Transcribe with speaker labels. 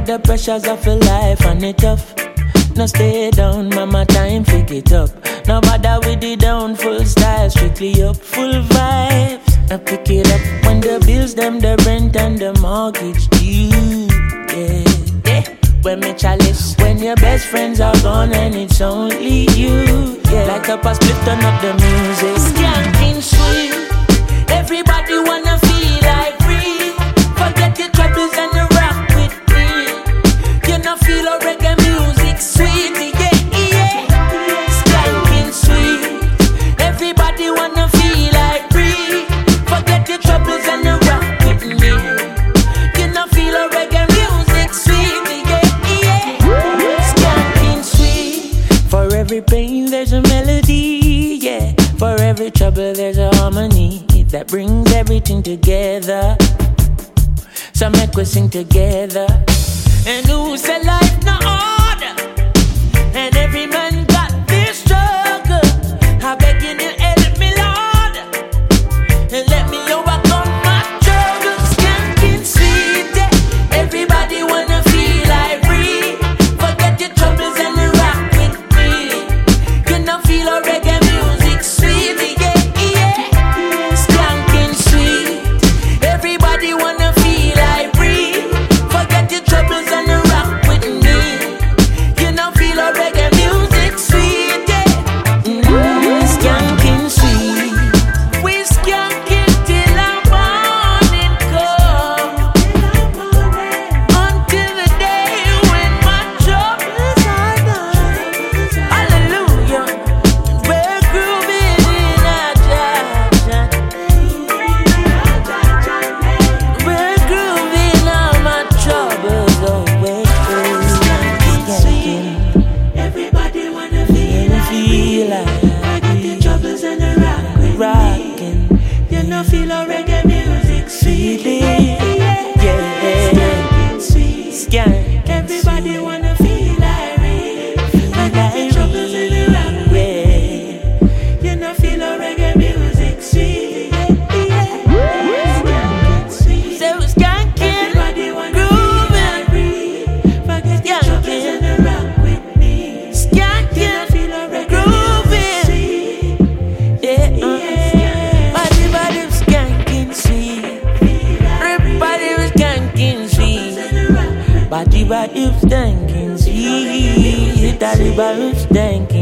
Speaker 1: got the pressures of a life and it tough. No stay down, mama, time pick it up. No bother with the down, full style, strictly up, full vibes. I pick it up when the bills, them, the rent and the mortgage due. Yeah. When me chalice, when your best friends are gone and it's only you. Yeah, like a past split, turn up the music. Skanking sweet, everybody wanna feel like free. Forget your troubles and you rock with me. You know feel a reggae music sweet, yeah. Skanking sweet, everybody wanna feel like free. Forget your troubles and you rock with me. You know feel a reggae music sweet, yeah. Skanking sweet, for every pain there's a melody, yeah. For every trouble there's a harmony that brings everything together. So make we sing together. And who said life no order? And every man got this struggle. I beg you to help me, Lord, and let me overcome my struggle. Skanking sweet, yeah. Everybody wanna feel like free. Forget your troubles and rock with me. You know feel a reggae music sweet, yeah. Skanking sweet, everybody wanna feel like free. Forget your troubles and rock with me. You know feel a reggae music sweet, yeah. Skanking sweet, we skank it till the morning come, until the day when my troubles are done. Hallelujah, we're grooving in a jam. We're grooving all my troubles away. Skanking, everybody wanna feel like forget your troubles and the rock with rockin'. Me. You know feel a reggae music sweet, yeah. Skanking sweet, skanking everybody wanna feel like me. Forget your troubles and the rock with me. You know feel a reggae music sweet, yeah. Skanking sweet, so skanking, everybody wanna feel like me. Forget your troubles and the rock with me. Skanking, feel a reggae music sweet, yeah. Body was skanking sweet. Everybody was skanking sweet. Body was skanking sweet. Body was skanking.